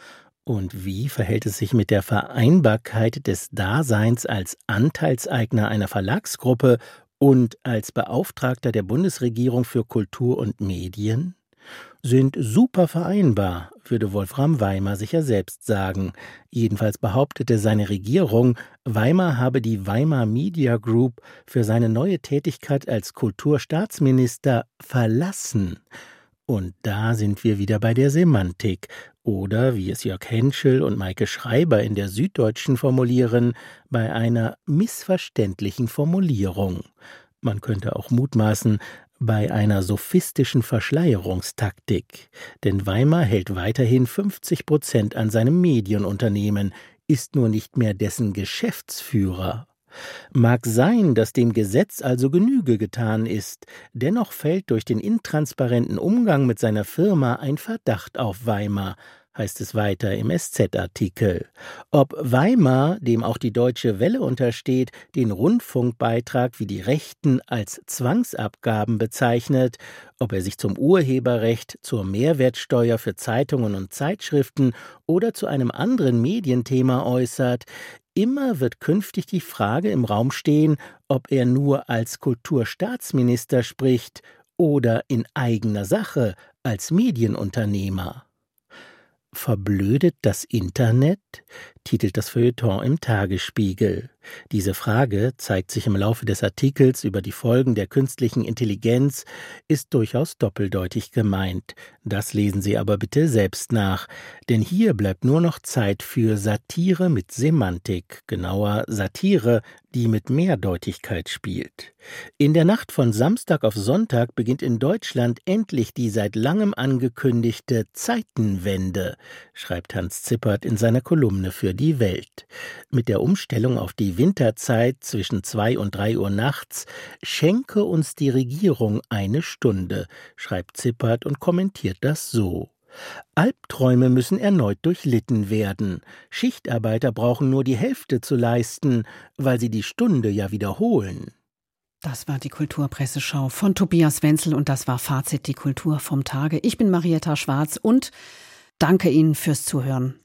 Und wie verhält es sich mit der Vereinbarkeit des Daseins als Anteilseigner einer Verlagsgruppe und als Beauftragter der Bundesregierung für Kultur und Medien? Sind super vereinbar, würde Wolfram Weimar sicher selbst sagen. Jedenfalls behauptete seine Regierung, Weimar habe die Weimar Media Group für seine neue Tätigkeit als Kulturstaatsminister verlassen. Und da sind wir wieder bei der Semantik. Oder, wie es Jörg Henschel und Maike Schreiber in der Süddeutschen formulieren, bei einer missverständlichen Formulierung. Man könnte auch mutmaßen, bei einer sophistischen Verschleierungstaktik. Denn Weimar hält weiterhin fünfzig Prozent an seinem Medienunternehmen, ist nur nicht mehr dessen Geschäftsführer. Mag sein, dass dem Gesetz also Genüge getan ist, dennoch fällt durch den intransparenten Umgang mit seiner Firma ein Verdacht auf Weimar, heißt es weiter im S Z-Artikel. Ob Weimar, dem auch die Deutsche Welle untersteht, den Rundfunkbeitrag wie die Rechten als Zwangsabgaben bezeichnet, ob er sich zum Urheberrecht, zur Mehrwertsteuer für Zeitungen und Zeitschriften oder zu einem anderen Medienthema äußert, immer wird künftig die Frage im Raum stehen, ob er nur als Kulturstaatsminister spricht oder in eigener Sache als Medienunternehmer. Verblödet das Internet? Titelt das Feuilleton im Tagesspiegel. Diese Frage zeigt sich im Laufe des Artikels über die Folgen der künstlichen Intelligenz, ist durchaus doppeldeutig gemeint. Das lesen Sie aber bitte selbst nach, denn hier bleibt nur noch Zeit für Satire mit Semantik, genauer Satire, die mit Mehrdeutigkeit spielt. In der Nacht von Samstag auf Sonntag beginnt in Deutschland endlich die seit langem angekündigte Zeitenwende, schreibt Hans Zippert in seiner Kolumne für die Welt. Mit der Umstellung auf die Winterzeit zwischen zwei und drei Uhr nachts schenke uns die Regierung eine Stunde, schreibt Zippert und kommentiert das so. Albträume müssen erneut durchlitten werden. Schichtarbeiter brauchen nur die Hälfte zu leisten, weil sie die Stunde ja wiederholen. Das war die Kulturpresseschau von Tobias Wenzel und das war Fazit, die Kultur vom Tage. Ich bin Marietta Schwarz und danke Ihnen fürs Zuhören.